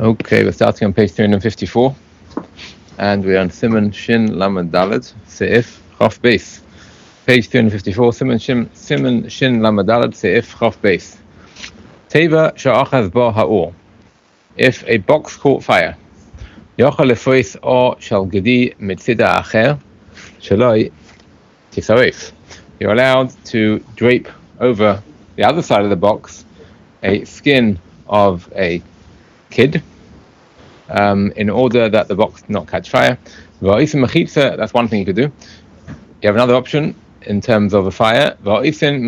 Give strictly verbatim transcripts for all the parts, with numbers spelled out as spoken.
Okay, we're starting on page three hundred fifty-four, and we're on Siman Shin Lamed Daled Seif Chof Beis. Page three hundred fifty-four, Siman Shin Siman Shin Lamed Daled Seif Chof Beis. Teva she'achaz bo ha'or. If a box caught fire, yochel lefois or shel gedi mitzida acher sheloi tisaref. You're allowed to drape over the other side of the box a skin of a kid, um, in order that the box not catch fire. That's one thing you could do. You have another option in terms of a fire. You're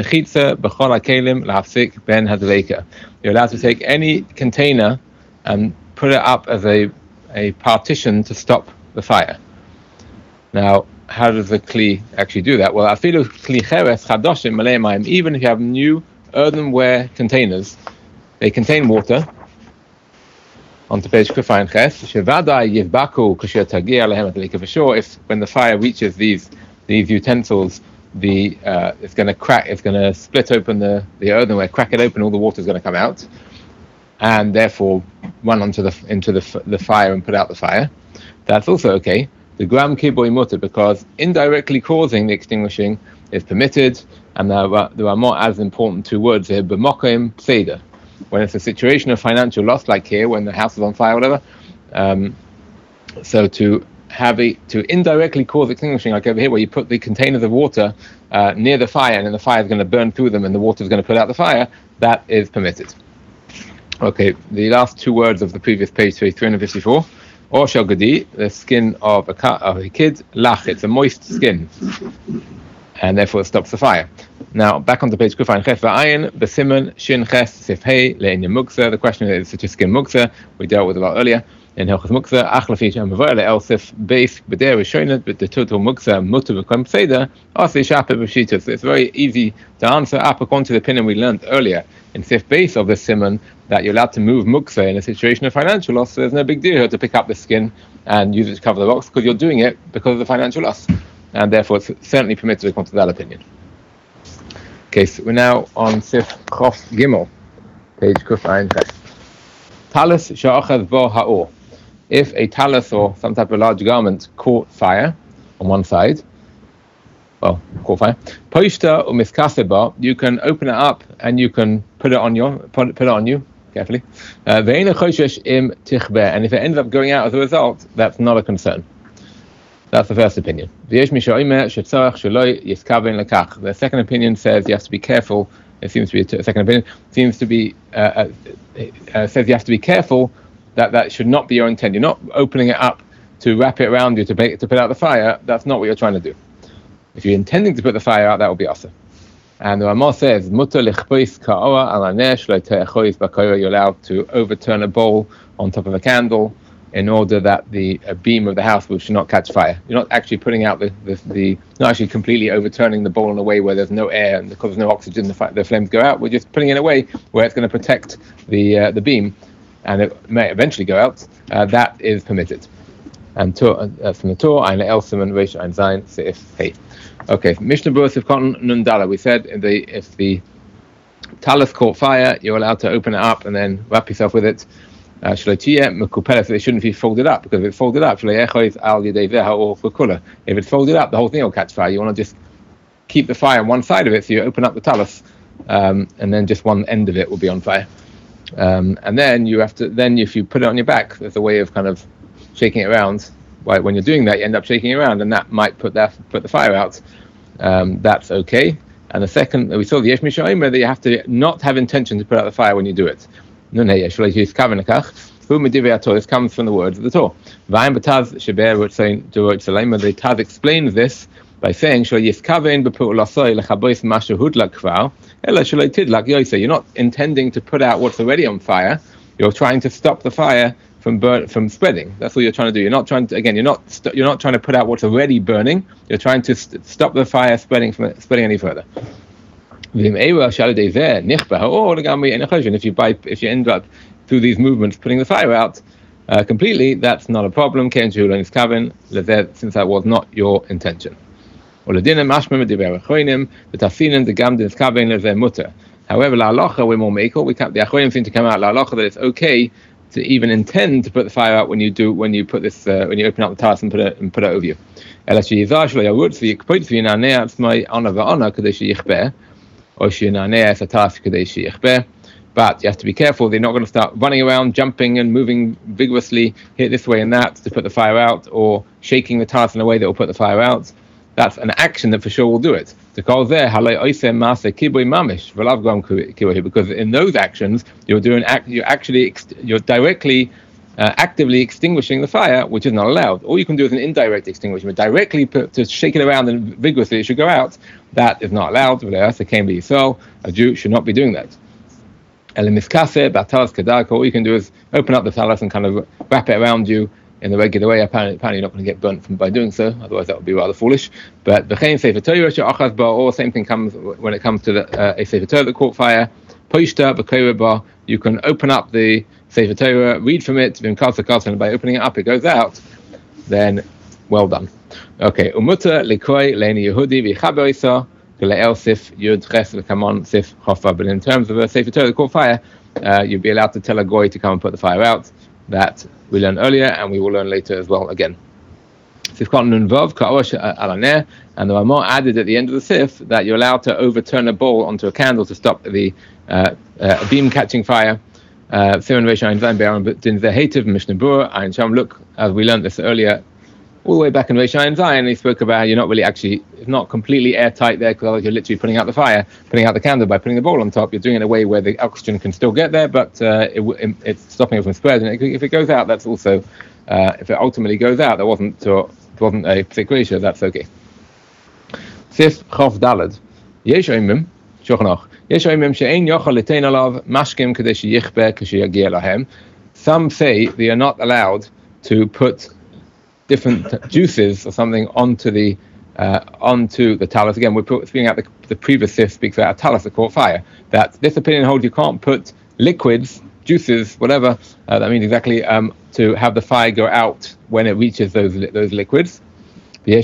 allowed to take any container and put it up as a, a partition to stop the fire. Now, how does the kli actually do that? Well, even if you have new earthenware containers, they contain water. On to page Kufayin Ches. For sure, if when the fire reaches these these utensils, the uh, it's going to crack, it's going to split open the, the earthenware, crack it open, all the water is going to come out, and therefore run onto the into the the fire and put out the fire. That's also okay. The gram kiboy mutter, because indirectly causing the extinguishing is permitted, and there are, there are more as important two words here: b'mokim pseider. When it's a situation of financial loss, like here, when the house is on fire, or whatever. Um, so to have a to indirectly cause extinguishing, like over here, where you put the containers of water uh, near the fire, and then the fire is going to burn through them, and the water is going to put out the fire, that is permitted. Okay, the last two words of the previous page, three hundred fifty-four. Or shel gedi, the skin of a, of a kid, lach, it's a moist skin, and therefore it stops the fire. Now, back on the page, Kufayin Ches v'ayin, b'siman, shin ches, sif hei, le'enya muksa. The question is such a skin muksa, we dealt with a lot earlier, in Hilchas Muksa, ach lefi shem v'voy le'el sif beis, b'der rishonet, b'tetutu muksa, mutu v'kom pseider, osi shape b'shitus. It's very easy to answer, up according to the opinion we learned earlier, in sif beis of the siman, that you're allowed to move muksa in a situation of financial loss, so there's no big deal here to pick up the skin and use it to cover the box, because you're doing it because of the financial loss, and therefore it's certainly permitted according to that opinion. Okay, so we're now on Sif Chof Gimel, page Kufayin Ches. Talis she'achaz bo ha'or. If a talis or some type of large garment caught fire on one side, well, caught fire, poishta or miskaseba, you can open it up and you can put it on your put it, put it on you carefully. Uh, ve'ena choshesh im tichbe, and if it ends up going out as a result, that's not a concern. That's the first opinion. The second opinion says you have to be careful. It seems to be a t- second opinion. Seems to be uh, uh, uh, says you have to be careful that that should not be your intent. You're not opening it up to wrap it around you to pay, to put out the fire. That's not what you're trying to do. If you're intending to put the fire out, that will be awesome. And the Ramah says, "Mutar lichpois ka'ora al hanesh lo te'achois b'koira." You're allowed to overturn a bowl on top of a candle, in order that the uh, beam of the house should not catch fire. You're not actually putting out the, the, the not actually completely overturning the bowl in a way where there's no air, and because there's no oxygen, the, fi- the flames go out. We're just putting it in a way where it's going to protect the uh, the beam, and it may eventually go out. Uh, that is permitted. And to, uh, from the Torah, Ein El Siman Reish Ein Zayin Seif Hey. Okay, Mishnah Berurah Sif Cotton Nundala. We said if the if the talis caught fire, you're allowed to open it up and then wrap yourself with it. Uh, so it shouldn't be folded up, because if it's folded up, if it's folded up, the whole thing will catch fire. You want to just keep the fire on one side of it, so you open up the talus, um, and then just one end of it will be on fire. Um, and then you have to, then if you put it on your back, there's a way of kind of shaking it around. Right, when you're doing that, you end up shaking it around, and that might put that put the fire out. Um, that's okay. And the second, we saw the Yesh Mishayim, that you have to not have intention to put out the fire when you do it. No, no, yes. This comes from the words of the Torah. The Taz explains this by saying, you're not intending to put out what's already on fire. You're trying to stop the fire from burn, from spreading. That's what you're trying to do. You're not trying to, again, you're not st- you're not trying to put out what's already burning. You're trying to st- stop the fire spreading from spreading any further. If you buy, if you end up through these movements putting the fire out uh, completely, that's not a problem. Since that was not your intention. However, la halacha we're more mekel. We can't, the achronim seem to come out la halacha that it's okay to even intend to put the fire out when you do when you put this uh, when you open up the talis and put it and put it over you. But you have to be careful. They're not going to start running around, jumping and moving vigorously here, this way and that to put the fire out, or shaking the talis in a way that will put the fire out. That's an action that for sure will do it. Because in those actions, you're doing you're actually you're directly, uh, actively extinguishing the fire, which is not allowed. All you can do is an indirect extinguishment. Directly put, to shake it around and vigorously it should go out. That is not allowed. So a Jew should not be doing that. All you can do is open up the talis and kind of wrap it around you in the regular way. Apparently, apparently you're not going to get burnt from by doing so, otherwise that would be rather foolish. But the Sefer Torah, or same thing comes when it comes to the, uh, a Sefer Torah that caught fire. You can open up the Sefer Torah, read from it, and by opening it up it goes out, then well done. Okay, Umuta Likoi Leni Yehudi Vichaberisa. But in terms of a Sefer Torah that caught fire, uh, you'd be allowed to tell a goy to come and put the fire out. That we learned earlier, and we will learn later as well again. And the Ramah added at the end of the Sif that you're allowed to overturn a bowl onto a candle to stop the uh, uh, beam catching fire. Uh, look, as we learned this earlier, all the way back in Reish Ayin Zayin, he spoke about how you're not really actually, it's not completely airtight there, because you're literally putting out the fire, putting out the candle by putting the bowl on top. You're doing it in a way where the oxygen can still get there, but uh, it, it, it's stopping it from spreading. If it goes out, that's also, uh, if it ultimately goes out, that wasn't to, it wasn't a particular issue, that's okay. Sif Chof Dalad. Yesh Oimim, Shochnoch. Yesh Oimim she'ein yochal litein alav mashkim kadei sheyichbeh kasheyagia lahem. Some say they are not allowed to put different juices or something onto the uh, onto the talis. Again, we're speaking out the, the previous Sif speaks about a talis that caught fire. That this opinion holds you can't put liquids, juices, whatever. Uh, that means exactly um, to have the fire go out when it reaches those those liquids. And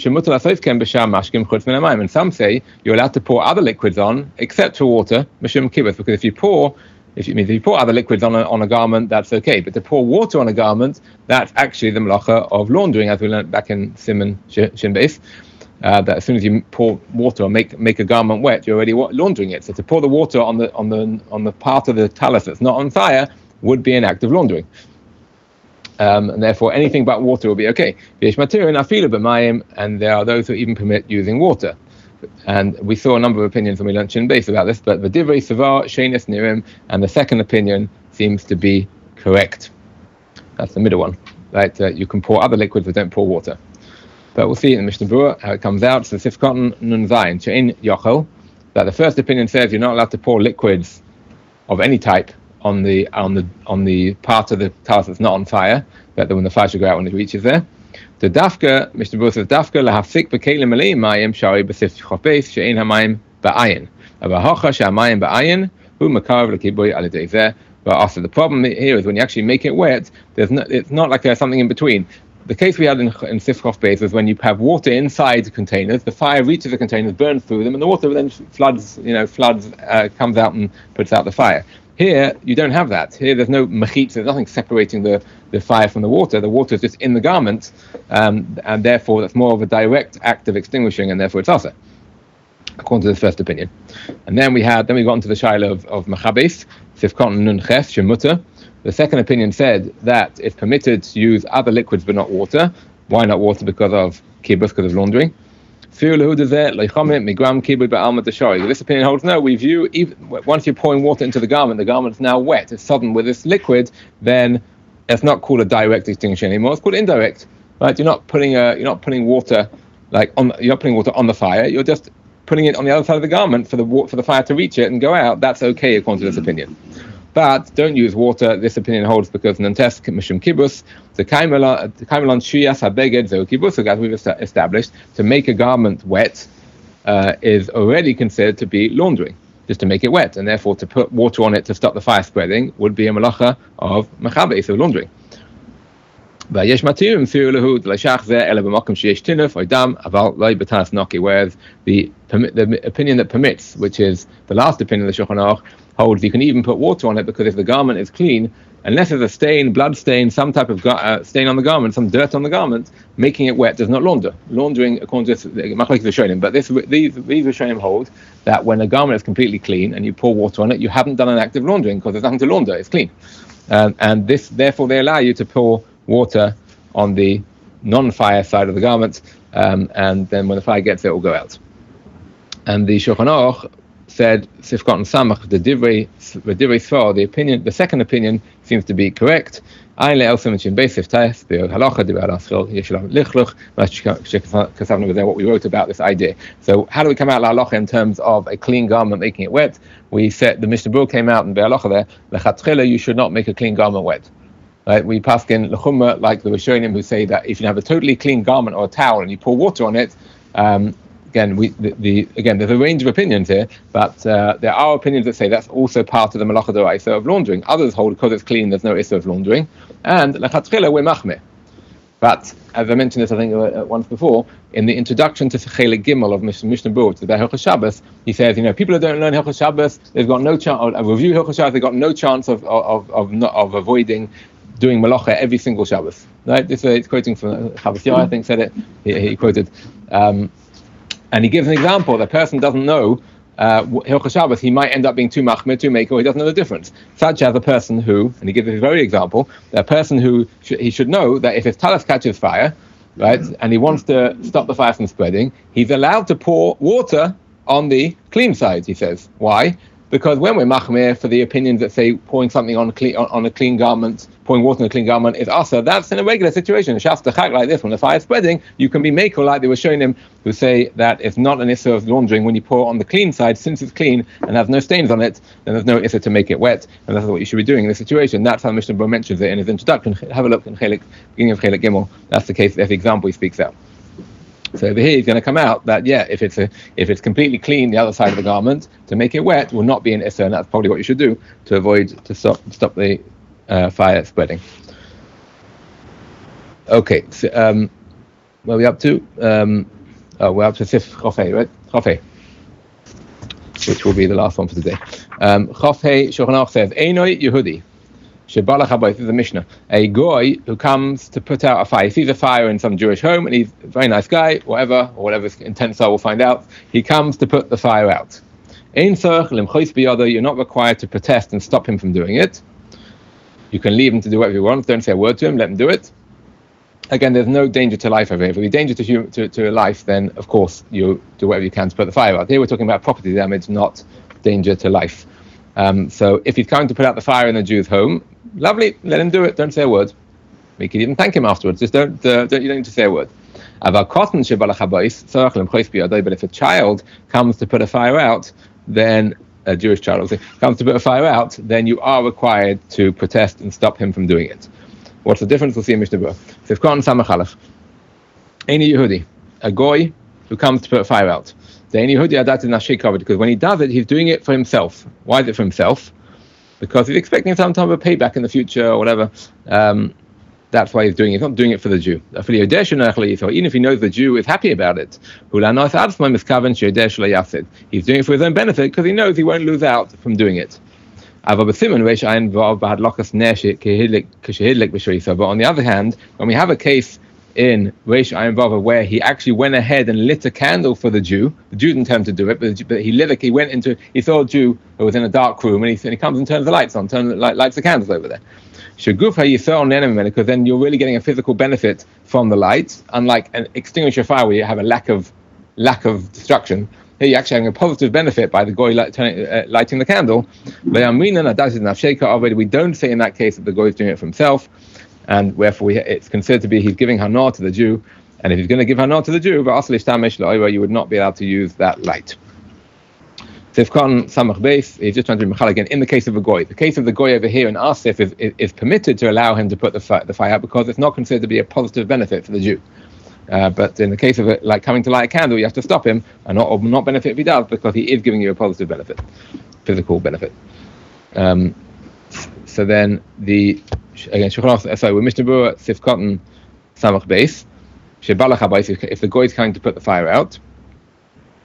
some say you're allowed to pour other liquids on except for water, because if you pour If you mean if you pour other liquids on a, on a garment, that's okay. But to pour water on a garment, that's actually the malacha of laundering, as we learned back in Siman Shin Beis. Uh, that as soon as you pour water or make make a garment wet, you're already laundering it. So to pour the water on the on the on the part of the talis that's not on fire would be an act of laundering. Um, and therefore, anything but water will be okay. And there are those who even permit using water. And we saw a number of opinions when we learned Shin Beis about this, but the Divrei Savar Sheines Nirim, and the second opinion seems to be correct. That's the middle one, right? Uh, you can pour other liquids, but don't pour water. But we'll see in the Mishnah Berurah how it comes out. So Sif Cotton Nun Zayin Shein Yochel, that the first opinion says you're not allowed to pour liquids of any type on the on the on the part of the talis that's not on fire, but when the fire should go out when it reaches there. The Dafka, Mishnah Berurah says, Dafka lahafsik b'kelim meleim mayim shari b'sif chofbeis she'ein hamayim ba'ayin. Avahocha she'hamayim ba'ayin hu makarav l'kiboy al yedei zeh. But also the problem here is when you actually make it wet, there's no, it's not like there's something in between. The case we had in, in Sif Chofbeis is when you have water inside the containers, the fire reaches the containers, burns through them, and the water then floods, you know, floods, uh, comes out and puts out the fire. Here, you don't have that. Here, there's no mechitz, there's nothing separating the, the fire from the water. The water is just in the garment, um, and therefore that's more of a direct act of extinguishing, and therefore it's also, according to this first opinion. And then we had, then we got into the shaila of, of Machabes, Sifkon Nun Ches, Shemuta. The second opinion said that it's permitted to use other liquids but not water. Why not water? Because of kibbutz, because of laundering. This opinion holds no. We view even, once you're pouring water into the garment, the garment is now wet. It's sodden with this liquid. Then it's not called a direct extinction anymore. It's called indirect. Right? You're not putting a, you're not putting water like on. You're not putting water on the fire. You're just putting it on the other side of the garment for the for the fire to reach it and go out. That's okay according to this opinion. But don't use water. This opinion holds because Nantes Mishum Kibbutz, the Kaimelon Shiyas Habeged Zeu Kibbutz, as we've established, to make a garment wet uh, is already considered to be laundering, just to make it wet, and therefore to put water on it to stop the fire spreading would be a malacha of Machabes, of laundering. Whereas the the opinion that permits, which is the last opinion of the Shulchan Aruch, holds you can even put water on it because if the garment is clean, unless there's a stain, blood stain, some type of uh, stain on the garment, some dirt on the garment, making it wet does not launder. Laundering, according to this, Machlokes Rishonim, but this, these these Rishonim hold that when a garment is completely clean and you pour water on it, you haven't done an act of laundering because there's nothing to launder; it's clean. Um, and this, therefore, they allow you to pour water on the non-fire side of the garment, um, and then when the fire gets there, it will go out. And the Shulchan Aruch said, Sifkot and Samach, the Divrei, the Divrei Svar, the opinion, the second opinion seems to be correct. Ayin le'elsim and Beis Siftayis, the Halacha, the Ba'al Yeshlam Lichluch, Kasavna was there, what we wrote about this idea. So, how do we come out Halacha in terms of a clean garment making it wet? We said the Mishnah Berurah came out in Ba'al Halacha there, Lechatchila, you should not make a clean garment wet. Right? We pass in L'chumma, like the Rishonim, who say that if you have a totally clean garment or a towel and you pour water on it, um, Again, we the, the again there's a range of opinions here, but uh, there are opinions that say that's also part of the malacha d'oraisa of laundering. Others hold because it's clean, there's no issue of laundering, and lechatchila we're machmir. But as I mentioned this, I think uh, once before, in the introduction to Chelik Gimel of Mishnah Berurah to the Hilchos Shabbos, he says, you know, people who don't learn Hilchos Shabbos, they've got no chance. Or review Hilchos Shabbos, they've got no chance of of of not, of avoiding doing malacha every single Shabbos. Right? This is quoting from Chavis Yair, I think said it. He, he quoted. Um, And he gives an example. The person doesn't know uh, Hilchos Shabbos, he might end up being too machmir, too maker, or he doesn't know the difference. Such as a person who, and he gives this very example, a person who sh- he should know that if his talis catches fire, right, and he wants to stop the fire from spreading, he's allowed to pour water on the clean side. He says, why? Because when we're machmir for the opinions that say pouring something on a clean on, on a clean garment, pouring water on a clean garment is asa, that's in a regular situation. A shafta chag like this, when the fire is spreading, you can be makel like they were showing him, who say that it's not an issue of laundering when you pour on the clean side, since it's clean and has no stains on it, then there's no issue to make it wet, and that's what you should be doing in this situation. That's how Mishnah Berurah mentions it in his introduction. Have a look in Chelik, beginning of Chelik Gimel. That's the case. That's the example he speaks out. So over here, he's going to come out that yeah, if it's a, if it's completely clean, the other side of the garment, to make it wet will not be an issur, and that's probably what you should do to avoid to stop stop the uh, fire spreading. Okay, so, um, where are we up to? Um, oh, we're up to Sif Chofei, right? Chofei, which will be the last one for today. Um, Chofei Shulchan Aruch says, Einoi Yehudi. This is a Mishnah. A goy who comes to put out a fire. He sees a fire in some Jewish home, and he's a very nice guy, whatever, or whatever his intents are, we'll find out. He comes to put the fire out. You're not required to protest and stop him from doing it. You can leave him to do whatever you want. Don't say a word to him. Let him do it. Again, there's no danger to life over here. If there's danger to, human, to to life, then of course you do whatever you can to put the fire out. Here we're talking about property damage, not danger to life. Um, so if he's coming to put out the fire in a Jew's home, lovely, let him do it. Don't say a word. We can even thank him afterwards. Just don't, uh, don't you don't need to say a word. But if a child comes to put a fire out, then a Jewish child obviously, comes to put a fire out, then you are required to protest and stop him from doing it. What's the difference? We'll see in Mishnah Berurah. Sifkon Samachalach. Any Yehudi, a goy who comes to put a fire out. Because when he does it, he's doing it for himself. Why is it for himself? Because he's expecting some type of payback in the future or whatever. Um, that's why he's doing it. He's not doing it for the Jew. So even if he knows the Jew is happy about it, he's doing it for his own benefit because he knows he won't lose out from doing it. But on the other hand, when we have a case in Reish Ayin Vav where he actually went ahead and lit a candle for the Jew. The Jew didn't tell him to do it, but, the, but he lit a, he went into, he saw a Jew who was in a dark room, and he, and he comes and turns the lights on, turns the, light, lights the candles over there. Because then you're really getting a physical benefit from the light, unlike an extinguisher fire where you have a lack of lack of destruction. Here you're actually having a positive benefit by the goy light, turning, uh, lighting the candle. We don't say in that case that the goy is doing it for himself, and wherefore we, it's considered to be he's giving hana to the Jew, and if he's going to give hana to the Jew, you would not be allowed to use that light. Sifkon Samach Beis, he's just trying to be machal again. In the case of a goy, the case of the goy over here in our sif is, is, is permitted to allow him to put the, fi- the fire out because it's not considered to be a positive benefit for the Jew. Uh, but in the case of it, like coming to light a candle, you have to stop him, and not, or not benefit if he does, because he is giving you a positive benefit, physical benefit. Um, so then the again, sorry, we're Mishnah Berurah Sifkon Samach Beis. If the goy is coming to put the fire out,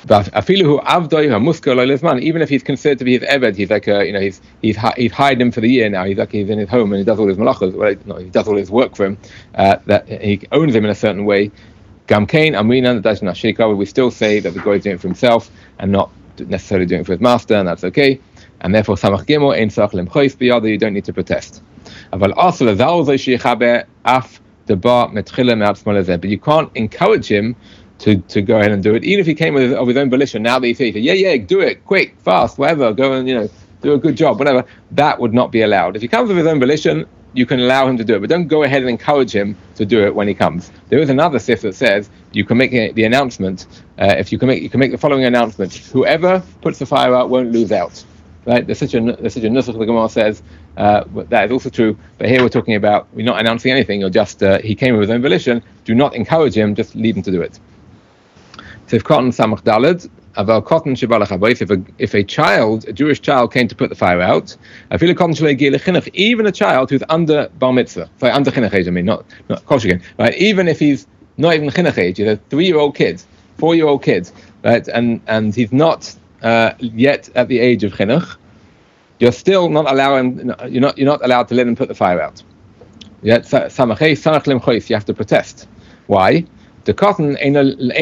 But afilu avdoi hamuskal lezman, even if he's considered to be his eved, he's like a, you know he's he's he's hired him for the year now. He's like he's in his home and he does all his malachas. Well, no, he does all his work for him. Uh, that he owns him in a certain way. Gamkein amina dajna sheikah. We still say that the guy is doing it for himself and not necessarily doing it for his master, and that's okay. And therefore, samach gimel ein sach lemchois biyada. You don't need to protest. Aval asla zalzay sheikhabe af debar metchila me'atzma lezeh. But you can't encourage him to to go ahead and do it, even if he came with of his own volition. Now that he says, yeah, yeah, do it, quick, fast, whatever, go and, you know, do a good job, whatever, that would not be allowed. If he comes with his own volition, you can allow him to do it, but don't go ahead and encourage him to do it when he comes. There is another sif that says you can make the announcement, uh, if you can make you can make the following announcement: whoever puts the fire out won't lose out. Right? There's such a there's such a nusach the Gemara says uh, that is also true. But here we're talking about we're not announcing anything. You're just uh, he came with his own volition. Do not encourage him. Just leave him to do it. So if cotton samach daled, aval cotton shibalach habayis. If a if a child, a Jewish child, came to put the fire out, I feel a cotton chinuch, even a child who's under bar mitzvah, sorry, under chinuch age. I mean, not not kosher again, right? Even if he's not even chinuch age, he's a three-year-old kid, four-year-old kid, right? And and he's not uh, yet at the age of chinuch. You're still not allowing. You're not you're not allowed to let him put the fire out. Yet samachay samach lemchois. You have to protest. Why? The cotton a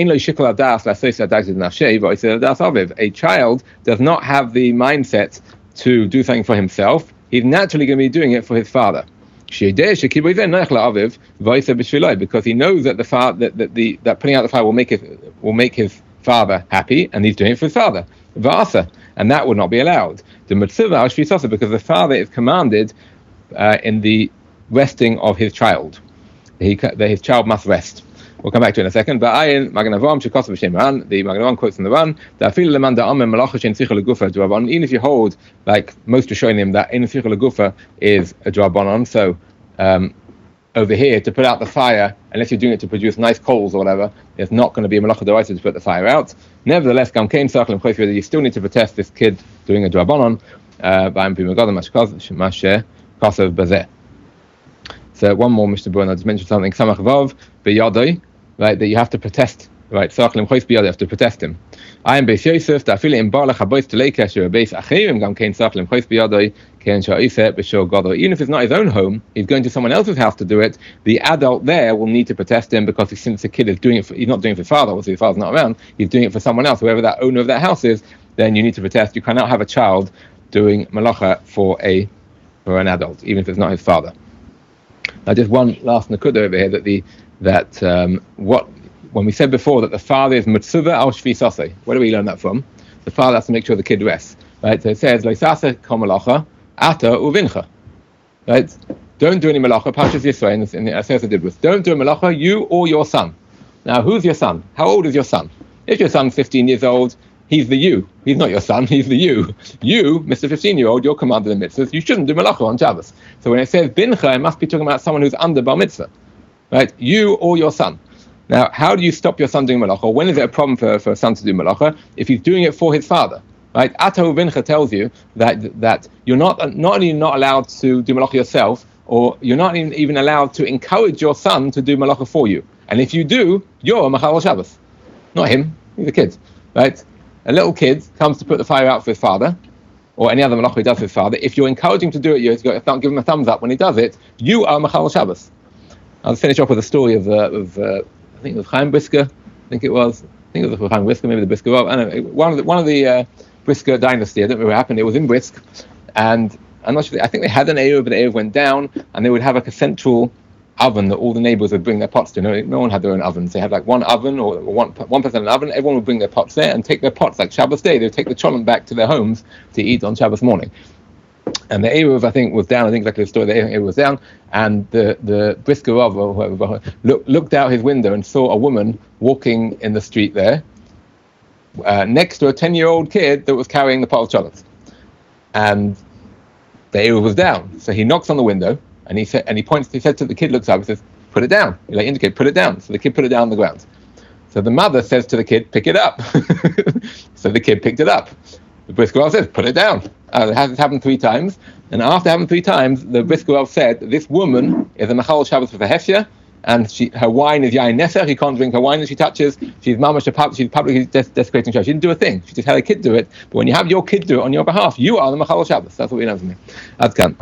child does not have the mindset to do something for himself. He's naturally going to be doing it for his father. Because he knows that the fa- that, that the that putting out the fire will make his will make his father happy, and he's doing it for his father. And that would not be allowed. The mitzvah because the father is commanded uh, in the resting of his child. He, that his child must rest. We'll come back to it in a second. But ayin Magen Avraham shekosov b'shem Ran. The Magen Avraham quotes from the Ran. Even if you hold, like most are showing him, that in sichel legufa is a drabanan. So um, over here to put out the fire, unless you're doing it to produce nice coals or whatever, it's not going to be a malacha d'oraisa to put the fire out. Nevertheless, gamkein sachlim choyf, you still need to protest this kid doing a drabanan. Ba'im b'megadim mashe kosov bazeh. So one more Mishnah Berurah, I just mentioned something. Samach vav b'yadoi. Right, that you have to protest, right? Sachlim chois biyad, you have to protest him. I am Beis Yosef. Ta'afil im bar lechabois teleikesh or beis achirim gam kein sachlim chois biyadoi kein sha'iseh b'shor gadol. Even if it's not his own home, he's going to someone else's house to do it. The adult there will need to protest him because he, since the kid is doing it, for, he's not doing it for his father. Obviously, his father's not around. He's doing it for someone else, whoever that owner of that house is. Then you need to protest. You cannot have a child doing malacha for a for an adult, even if it's not his father. Now, just one last nakuda over here that the that um, what when we said before that the father is mitzvah al shvisase. Where do we learn that from? The father has to make sure the kid rests. Right? So it says loisase kol malacha ata uvincha. Right? Don't do any malacha. Parshas Yisro in the Aseret Dibros. Don't do a malacha. You or your son. Now, who's your son? How old is your son? If your son's fifteen years old, he's the you. He's not your son. He's the you. You, Mister fifteen-year-old, you're commanded in mitzvahs. You shouldn't do malacha on Shabbos. So when it says bincha, it must be talking about someone who's under bar mitzvah. Right, you or your son. Now, how do you stop your son doing malacha? When is it a problem for, for a son to do malacha? If he's doing it for his father, right? Atahu vincha tells you that that you're not not only not allowed to do malacha yourself, or you're not even, even allowed to encourage your son to do malacha for you. And if you do, you're a machal Shabbos, not him. He's a kid, right? A little kid comes to put the fire out for his father, or any other malacha he does for his father. If you're encouraging him to do it, you don't give him a thumbs up when he does it. You are machal Shabbos. I'll finish off with a story of, uh, of uh, I think it was Chaim Brisker. I think it was. I think it was Chaim Brisker, maybe the Brisker. Well, I don't know. One of the one of the uh, Brisker dynasty. I don't know what happened. It was in Brisk, and I'm not sure. I think they had an Eruv, but the Eruv went down, and they would have like a central oven that all the neighbors would bring their pots to. No, no one had their own ovens. They had like one oven or one one person in an oven. Everyone would bring their pots there and take their pots like Shabbos day. They would take the cholent back to their homes to eat on Shabbos morning. And the Eruv, I think, was down. I think exactly the story. The Eruv was down, and the the Brisker Rav or whoever look, looked out his window and saw a woman walking in the street there, uh, next to a ten-year-old kid that was carrying the pot of cholent. And the Eruv was down, so he knocks on the window and he said, and he points. He said to the kid, looks up, he says, "Put it down." He like indicate, "Put it down." So the kid put it down on the ground. So the mother says to the kid, "Pick it up." So the kid picked it up. The Brisker Rav says, "Put it down." Uh, it has happened three times, and after happening three times, the Brisker Rav said, "This woman is a machal Shabbos for the hefya, and she, her wine is yain nesach. He can't drink her wine that she touches. She's mamash, she's publicly des- desecrating Shabbos. She didn't do a thing. She just had a kid do it. But when you have your kid do it on your behalf, you are the Machal Shabbos. That's what we know from me. Adkan.